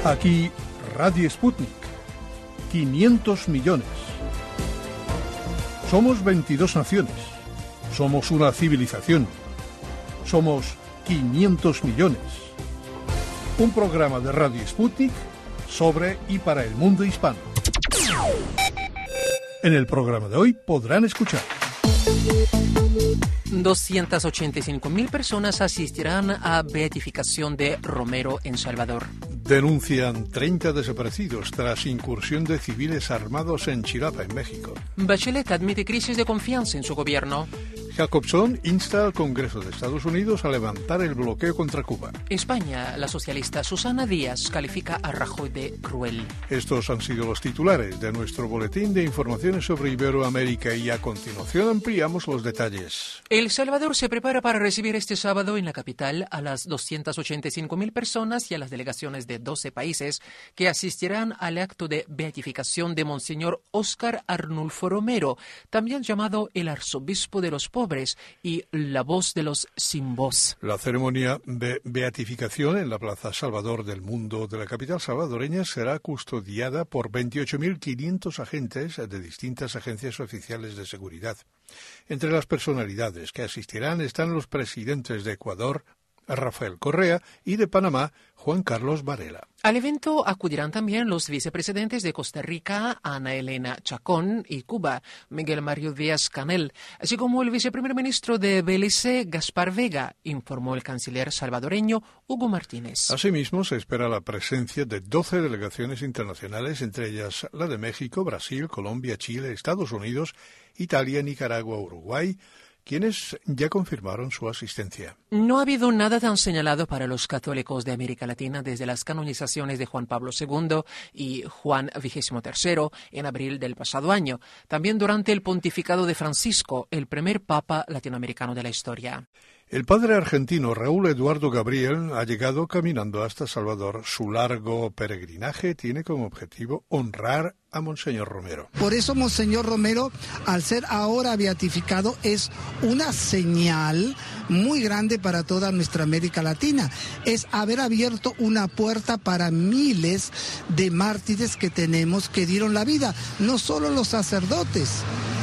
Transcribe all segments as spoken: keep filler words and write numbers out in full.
Aquí Radio Sputnik. quinientos millones. Somos veintidós naciones. Somos una civilización. Somos quinientos millones. Un programa de Radio Sputnik sobre y para el mundo hispano. En el programa de hoy podrán escuchar: doscientas ochenta y cinco mil personas asistirán a beatificación de Romero en Salvador. Denuncian treinta desaparecidos tras incursión de civiles armados en Chilapa, en México. Bachelet admite crisis de confianza en su gobierno. Jacobson insta al Congreso de Estados Unidos a levantar el bloqueo contra Cuba. España, la socialista Susana Díaz califica a Rajoy de cruel. Estos han sido los titulares de nuestro boletín de informaciones sobre Iberoamérica y a continuación ampliamos los detalles. El Salvador se prepara para recibir este sábado en la capital a las doscientas ochenta y cinco mil personas y a las delegaciones de doce países que asistirán al acto de beatificación de Monseñor Óscar Arnulfo Romero, también llamado el arzobispo de los pobres y la voz de los sin voz. La ceremonia de beatificación en la Plaza Salvador del Mundo de la capital salvadoreña será custodiada por veintiocho mil quinientos agentes de distintas agencias oficiales de seguridad. Entre las personalidades que asistirán están los presidentes de Ecuador, Rafael Correa, y de Panamá, Juan Carlos Varela. Al evento acudirán también los vicepresidentes de Costa Rica, Ana Elena Chacón, y Cuba, Miguel Mario Díaz-Canel, así como el viceprimer ministro de Belice, Gaspar Vega, informó el canciller salvadoreño Hugo Martínez. Asimismo, se espera la presencia de doce delegaciones internacionales, entre ellas la de México, Brasil, Colombia, Chile, Estados Unidos, Italia, Nicaragua, Uruguay, quienes ya confirmaron su asistencia. No ha habido nada tan señalado para los católicos de América Latina desde las canonizaciones de Juan Pablo segundo y Juan vigésimo tercero en abril del pasado año, también durante el pontificado de Francisco, el primer papa latinoamericano de la historia. El padre argentino Raúl Eduardo Gabriel ha llegado caminando hasta Salvador. Su largo peregrinaje tiene como objetivo honrar a Monseñor Romero. Por eso Monseñor Romero, al ser ahora beatificado, es una señal muy grande para toda nuestra América Latina. Es haber abierto una puerta para miles de mártires que tenemos que dieron la vida, no solo los sacerdotes,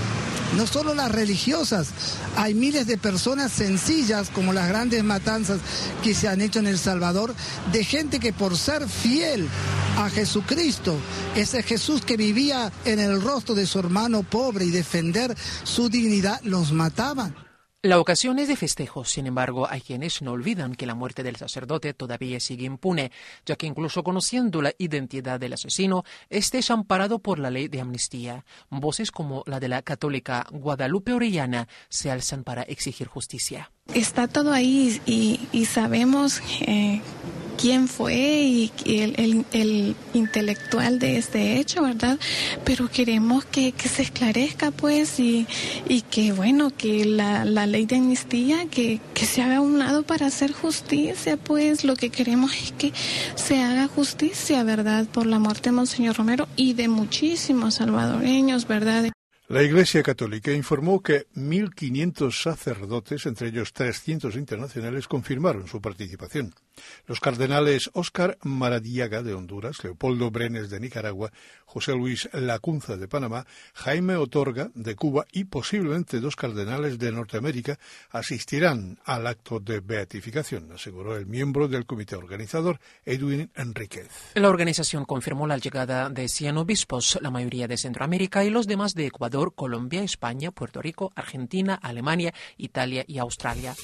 no solo las religiosas, hay miles de personas sencillas, como las grandes matanzas que se han hecho en El Salvador, de gente que por ser fiel a Jesucristo, ese Jesús que vivía en el rostro de su hermano pobre y defender su dignidad, los mataban. La ocasión es de festejo, sin embargo, hay quienes no olvidan que la muerte del sacerdote todavía sigue impune, ya que incluso conociendo la identidad del asesino, este es amparado por la ley de amnistía. Voces como la de la católica Guadalupe Orellana se alzan para exigir justicia. Está todo ahí y, y sabemos eh, quién fue y, y el, el, el intelectual de este hecho, ¿verdad? Pero queremos que, que se esclarezca, pues, y, y que, bueno, que la, la ley de amnistía, que, que se haga a un lado para hacer justicia, pues. Lo que queremos es que se haga justicia, ¿verdad?, por la muerte de Monseñor Romero y de muchísimos salvadoreños, ¿verdad? La Iglesia Católica informó que mil quinientos sacerdotes, entre ellos trescientos internacionales, confirmaron su participación. Los cardenales Óscar Maradiaga, de Honduras, Leopoldo Brenes, de Nicaragua, José Luis Lacunza, de Panamá, Jaime Otorga, de Cuba, y posiblemente dos cardenales de Norteamérica asistirán al acto de beatificación, aseguró el miembro del comité organizador, Edwin Enríquez. La organización confirmó la llegada de cien obispos, la mayoría de Centroamérica y los demás de Ecuador, Colombia, España, Puerto Rico, Argentina, Alemania, Italia y Australia.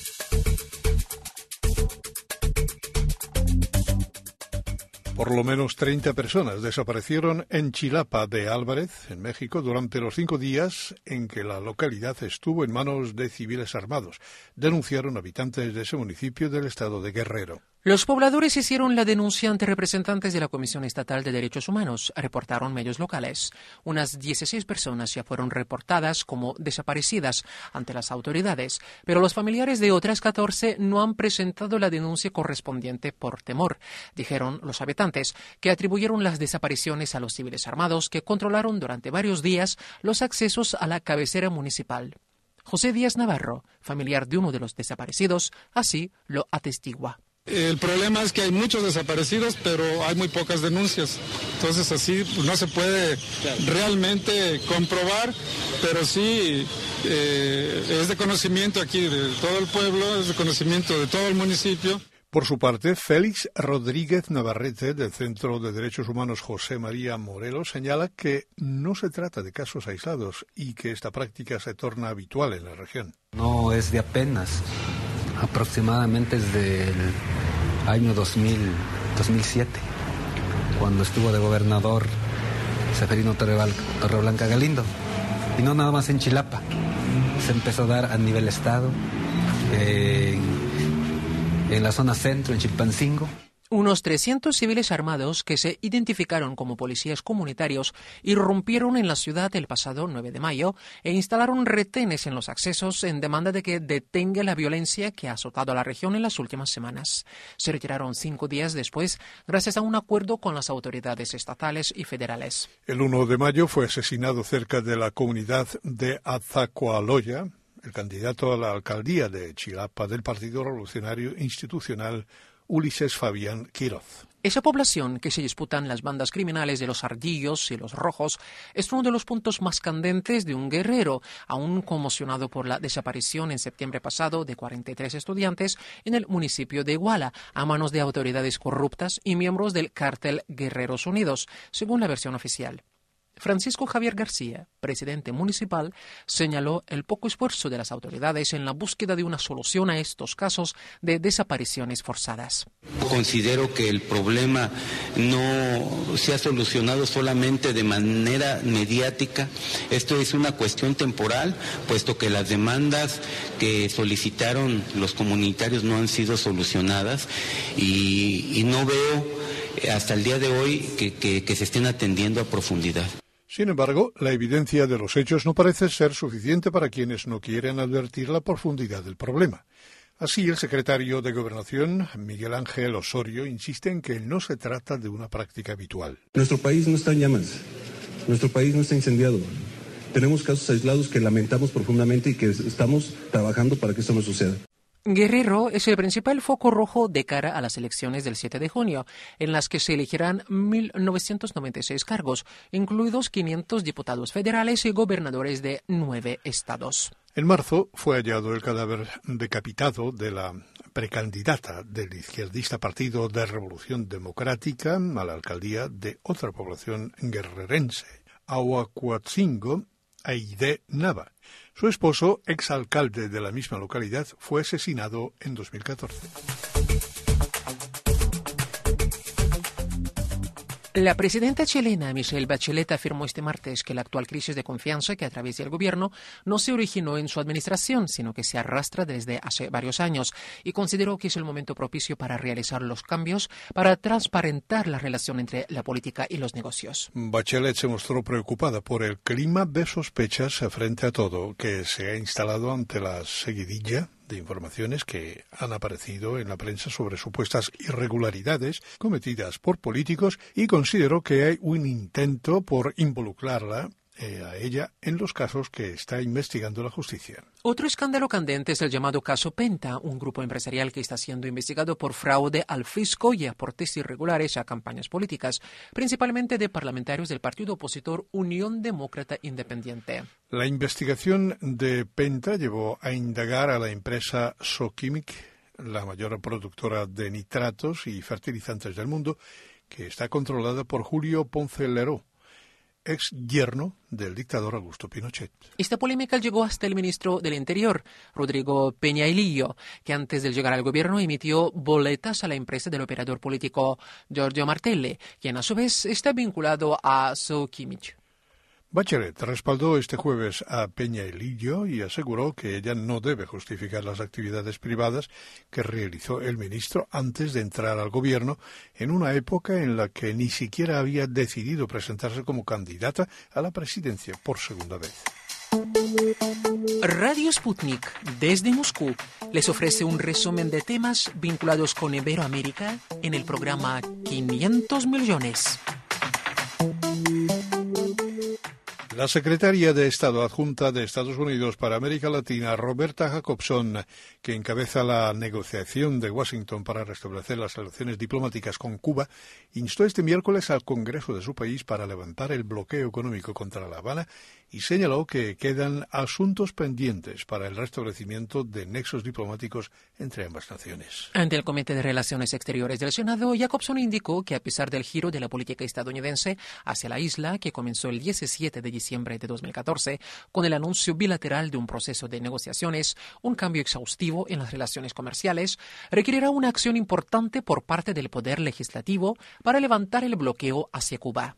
Por lo menos treinta personas desaparecieron en Chilapa de Álvarez, en México, durante los cinco días en que la localidad estuvo en manos de civiles armados, denunciaron habitantes de ese municipio del estado de Guerrero. Los pobladores hicieron la denuncia ante representantes de la Comisión Estatal de Derechos Humanos, reportaron medios locales. Unas dieciséis personas ya fueron reportadas como desaparecidas ante las autoridades, pero los familiares de otras catorce no han presentado la denuncia correspondiente por temor, dijeron los habitantes, que atribuyeron las desapariciones a los civiles armados que controlaron durante varios días los accesos a la cabecera municipal. José Díaz Navarro, familiar de uno de los desaparecidos, así lo atestigua. El problema es que hay muchos desaparecidos, pero hay muy pocas denuncias. Entonces así pues, no se puede realmente comprobar, pero sí eh, es de conocimiento aquí de todo el pueblo, es de conocimiento de todo el municipio. Por su parte, Félix Rodríguez Navarrete, del Centro de Derechos Humanos José María Morelos, señala que no se trata de casos aislados y que esta práctica se torna habitual en la región. No es de apenas, aproximadamente desde el año dos mil, dos mil siete, cuando estuvo de gobernador Seferino Torreblanca Galindo. Y no nada más en Chilapa, se empezó a dar a nivel estado, eh, en la zona centro, en Chilpancingo. Unos trescientos civiles armados que se identificaron como policías comunitarios irrumpieron en la ciudad el pasado nueve de mayo e instalaron retenes en los accesos en demanda de que detenga la violencia que ha azotado a la región en las últimas semanas. Se retiraron cinco días después gracias a un acuerdo con las autoridades estatales y federales. El uno de mayo fue asesinado cerca de la comunidad de Azacualoya el candidato a la alcaldía de Chilapa del Partido Revolucionario Institucional, Ulises Fabián Quiroz. Esa población que se disputan las bandas criminales de los Ardillos y los Rojos es uno de los puntos más candentes de un guerrero, aún conmocionado por la desaparición en septiembre pasado de cuarenta y tres estudiantes en el municipio de Iguala, a manos de autoridades corruptas y miembros del cártel Guerreros Unidos, según la versión oficial. Francisco Javier García, presidente municipal, señaló el poco esfuerzo de las autoridades en la búsqueda de una solución a estos casos de desapariciones forzadas. Considero que el problema no se ha solucionado solamente de manera mediática. Esto es una cuestión temporal, puesto que las demandas que solicitaron los comunitarios no han sido solucionadas y, y no veo hasta el día de hoy que, que, que se estén atendiendo a profundidad. Sin embargo, la evidencia de los hechos no parece ser suficiente para quienes no quieren advertir la profundidad del problema. Así, el secretario de Gobernación, Miguel Ángel Osorio, insiste en que no se trata de una práctica habitual. Nuestro país no está en llamas, nuestro país no está incendiado. Tenemos casos aislados que lamentamos profundamente y que estamos trabajando para que esto no suceda. Guerrero es el principal foco rojo de cara a las elecciones del siete de junio, en las que se elegirán mil novecientos noventa y seis cargos, incluidos quinientos diputados federales y gobernadores de nueve estados. En marzo fue hallado el cadáver decapitado de la precandidata del izquierdista Partido de Revolución Democrática a la alcaldía de otra población guerrerense, Ahuacuatzingo, Aide Nava. Su esposo, exalcalde de la misma localidad, fue asesinado en dos mil catorce. La presidenta chilena Michelle Bachelet afirmó este martes que la actual crisis de confianza que atraviesa el gobierno no se originó en su administración, sino que se arrastra desde hace varios años, y consideró que es el momento propicio para realizar los cambios para transparentar la relación entre la política y los negocios. Bachelet se mostró preocupada por el clima de sospechas frente a todo que se ha instalado ante la seguidilla de informaciones que han aparecido en la prensa sobre supuestas irregularidades cometidas por políticos y consideró que hay un intento por involucrarla eh, a ella en los casos que está investigando la justicia. Otro escándalo candente es el llamado caso Penta, un grupo empresarial que está siendo investigado por fraude al fisco y aportes irregulares a campañas políticas, principalmente de parlamentarios del partido opositor Unión Demócrata Independiente. La investigación de Penta llevó a indagar a la empresa Soquimic, la mayor productora de nitratos y fertilizantes del mundo, que está controlada por Julio Ponce Leró, ex yerno del dictador Augusto Pinochet. Esta polémica llegó hasta el ministro del Interior, Rodrigo Peñailillo, que antes de llegar al gobierno emitió boletas a la empresa del operador político Giorgio Martelli, quien a su vez está vinculado a Soquimic. Bachelet respaldó este jueves a Peñailillo y aseguró que ella no debe justificar las actividades privadas que realizó el ministro antes de entrar al gobierno, en una época en la que ni siquiera había decidido presentarse como candidata a la presidencia por segunda vez. Radio Sputnik, desde Moscú, les ofrece un resumen de temas vinculados con Iberoamérica en el programa quinientos millones. La secretaria de Estado adjunta de Estados Unidos para América Latina, Roberta Jacobson, que encabeza la negociación de Washington para restablecer las relaciones diplomáticas con Cuba, instó este miércoles al Congreso de su país para levantar el bloqueo económico contra La Habana y señaló que quedan asuntos pendientes para el restablecimiento de nexos diplomáticos entre ambas naciones. Ante el Comité de Relaciones Exteriores del Senado, Jacobson indicó que a pesar del giro de la política estadounidense hacia la isla, que comenzó el diecisiete de diciembre de dos mil catorce, con el anuncio bilateral de un proceso de negociaciones, un cambio exhaustivo en las relaciones comerciales, requerirá una acción importante por parte del Poder Legislativo para levantar el bloqueo hacia Cuba.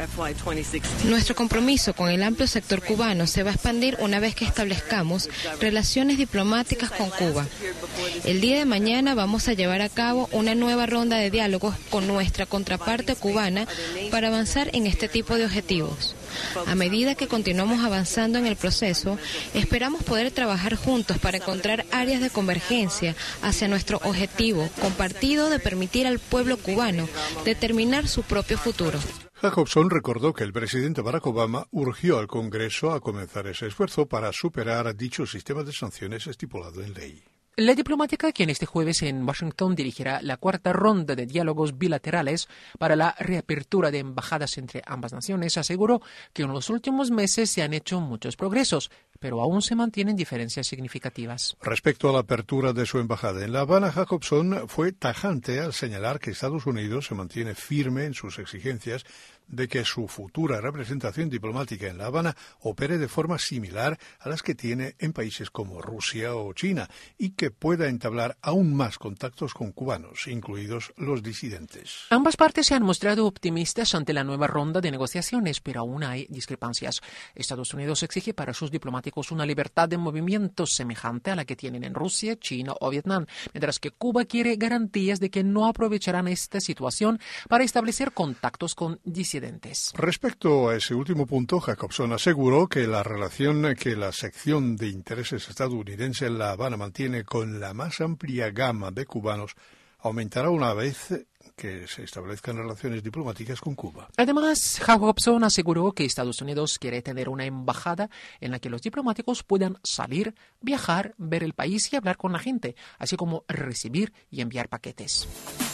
Nuestro compromiso con el amplio sector cubano se va a expandir una vez que establezcamos relaciones diplomáticas con Cuba. El día de mañana vamos a llevar a cabo una nueva ronda de diálogos con nuestra contraparte cubana para avanzar en este tipo de objetivos. A medida que continuamos avanzando en el proceso, esperamos poder trabajar juntos para encontrar áreas de convergencia hacia nuestro objetivo compartido de permitir al pueblo cubano determinar su propio futuro. Jacobson recordó que el presidente Barack Obama urgió al Congreso a comenzar ese esfuerzo para superar dicho sistema de sanciones estipulado en ley. La diplomática, quien este jueves en Washington dirigirá la cuarta ronda de diálogos bilaterales para la reapertura de embajadas entre ambas naciones, aseguró que en los últimos meses se han hecho muchos progresos, pero aún se mantienen diferencias significativas. Respecto a la apertura de su embajada en La Habana, Jacobson fue tajante al señalar que Estados Unidos se mantiene firme en sus exigencias de que su futura representación diplomática en La Habana opere de forma similar a las que tiene en países como Rusia o China y que pueda entablar aún más contactos con cubanos, incluidos los disidentes. Ambas partes se han mostrado optimistas ante la nueva ronda de negociaciones, pero aún hay discrepancias. Estados Unidos exige para sus diplomáticos una libertad de movimiento semejante a la que tienen en Rusia, China o Vietnam, mientras que Cuba quiere garantías de que no aprovecharán esta situación para establecer contactos con disidentes. Respecto a ese último punto, Jacobson aseguró que la relación que la sección de intereses estadounidense en La Habana mantiene con la más amplia gama de cubanos aumentará una vez que se establezcan relaciones diplomáticas con Cuba. Además, Jacobson aseguró que Estados Unidos quiere tener una embajada en la que los diplomáticos puedan salir, viajar, ver el país y hablar con la gente, así como recibir y enviar paquetes.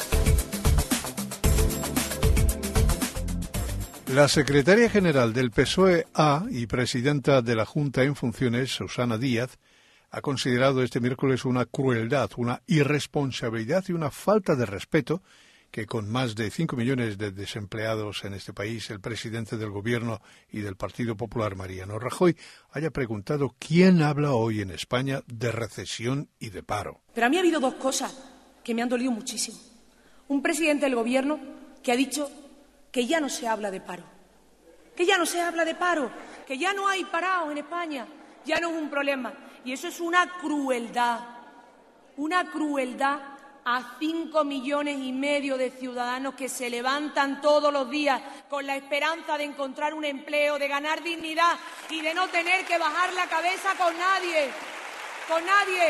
La secretaria general del P S O E-A y presidenta de la Junta en funciones, Susana Díaz, ha considerado este miércoles una crueldad, una irresponsabilidad y una falta de respeto que con más de cinco millones de desempleados en este país, el presidente del Gobierno y del Partido Popular, Mariano Rajoy, haya preguntado quién habla hoy en España de recesión y de paro. Pero a mí ha habido dos cosas que me han dolido muchísimo. Un presidente del Gobierno que ha dicho que ya no se habla de paro, que ya no se habla de paro, que ya no hay parados en España, ya no es un problema. Y eso es una crueldad, una crueldad a cinco millones y medio de ciudadanos que se levantan todos los días con la esperanza de encontrar un empleo, de ganar dignidad y de no tener que bajar la cabeza con nadie, con nadie.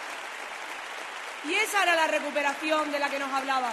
Y esa era la recuperación de la que nos hablaba.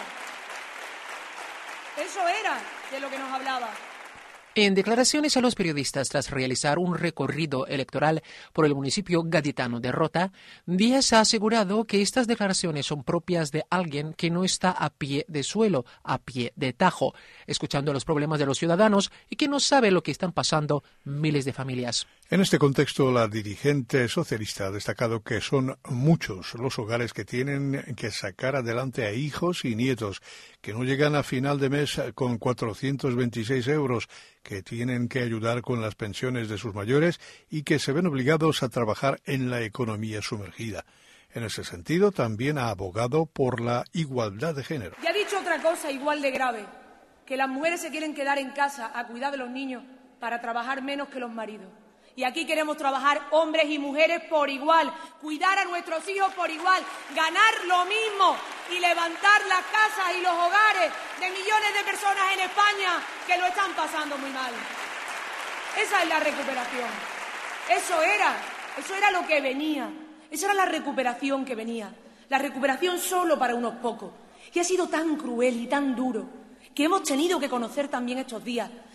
Eso era de lo que nos hablaba. En declaraciones a los periodistas tras realizar un recorrido electoral por el municipio gaditano de Rota, Díaz ha asegurado que estas declaraciones son propias de alguien que no está a pie de suelo, a pie de tajo, escuchando los problemas de los ciudadanos y que no sabe lo que están pasando miles de familias. En este contexto, la dirigente socialista ha destacado que son muchos los hogares que tienen que sacar adelante a hijos y nietos, que no llegan a final de mes con cuatrocientos veintiséis euros, que tienen que ayudar con las pensiones de sus mayores y que se ven obligados a trabajar en la economía sumergida. En ese sentido, también ha abogado por la igualdad de género. Y ha dicho otra cosa igual de grave, que las mujeres se quieren quedar en casa a cuidar de los niños para trabajar menos que los maridos. Y aquí queremos trabajar hombres y mujeres por igual, cuidar a nuestros hijos por igual, ganar lo mismo y levantar las casas y los hogares de millones de personas en España que lo están pasando muy mal. Esa es la recuperación. Eso era, eso era lo que venía. Esa era la recuperación que venía. La recuperación solo para unos pocos. Y ha sido tan cruel y tan duro que hemos tenido que conocer también estos días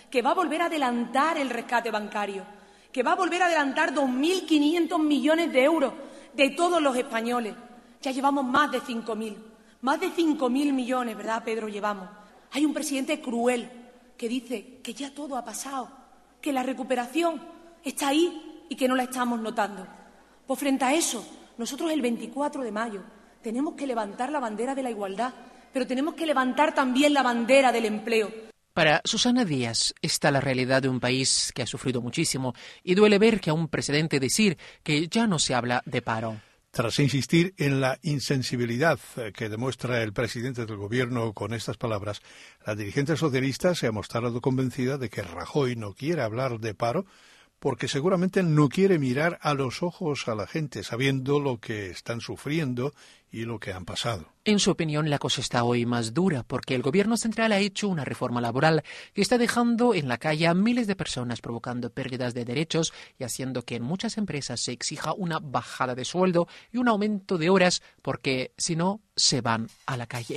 que va a volver a adelantar el rescate bancario, que va a volver a adelantar dos mil quinientos millones de euros de todos los españoles. Ya llevamos más de cinco mil, más de cinco mil millones, ¿verdad, Pedro? Llevamos. Hay un presidente cruel que dice que ya todo ha pasado, que la recuperación está ahí y que no la estamos notando. Pues frente a eso, nosotros el veinticuatro de mayo tenemos que levantar la bandera de la igualdad, pero tenemos que levantar también la bandera del empleo. Para Susana Díaz, está la realidad de un país que ha sufrido muchísimo y duele ver que a un presidente decir que ya no se habla de paro. Tras insistir en la insensibilidad que demuestra el presidente del Gobierno con estas palabras, la dirigente socialista se ha mostrado convencida de que Rajoy no quiere hablar de paro porque seguramente no quiere mirar a los ojos a la gente, sabiendo lo que están sufriendo y lo que han pasado. En su opinión, la cosa está hoy más dura porque el Gobierno central ha hecho una reforma laboral que está dejando en la calle a miles de personas, provocando pérdidas de derechos y haciendo que en muchas empresas se exija una bajada de sueldo y un aumento de horas porque, si no, se van a la calle.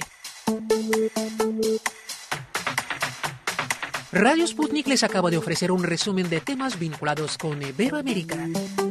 Radio Sputnik les acaba de ofrecer un resumen de temas vinculados con Iberoamérica.